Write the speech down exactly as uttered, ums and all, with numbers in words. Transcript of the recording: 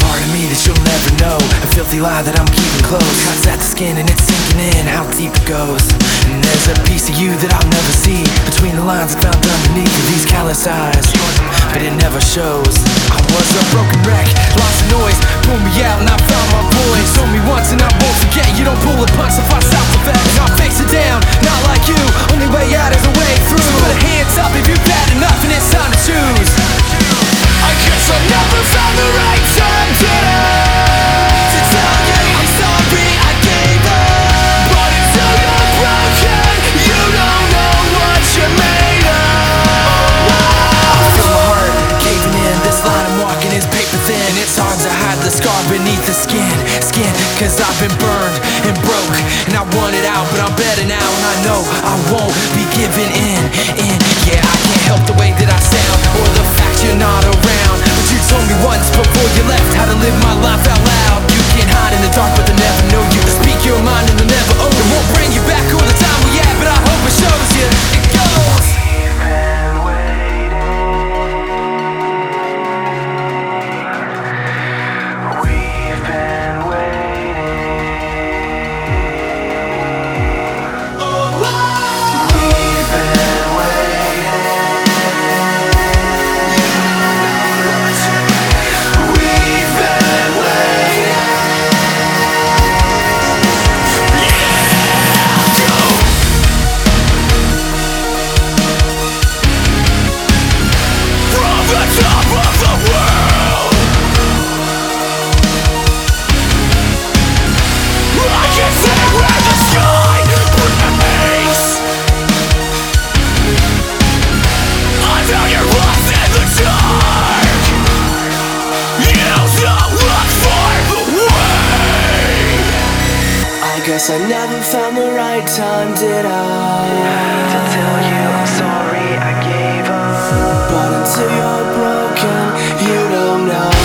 part of me that you'll never know, a filthy lie that I'm keeping close. Cuts at the skin and it's sinking in how deep it goes. And there's a piece of you that I'll never see between the lines I found underneath of these callous eyes, but it never shows. I was a broken wreck, lots of noise, pulled me out and I found my voice. You told me once and I won't forget, you don't pull a punch if I self-defect. And I'll face it down, not like you, only way out is a way through. So put a hands up if you've had enough and it's time to choose. I guess I never found the right time, did I? To tell you I'm sorry I gave up. But until you're broken, you don't know what you're made of. I feel my heart caving in, this line I'm walking is paper thin. It's hard to hide the scar beneath the skin, skin. Cause I've been burned and broke, and I want it out, but I'm better now. And I know I won't be giving in, in. Yeah, I can't help the way that I sound, or the fact you're not around. But you told me once before you left how to live my life out loud. You can't hide in the dark, but they'll never know you. Speak your mind and they'll never own it. Won't bring you back all the time we had, but I hope it shows you. It goes. We've been waiting. We've been waiting. Oh, we've been waiting. We've been waiting. From the top of the world, I can see where the sky breaks. I found your lost in the dark. You don't look for the way. I guess I never found the right time, did I? To tell you I'm sorry I gave up. But until you're broken, you don't know.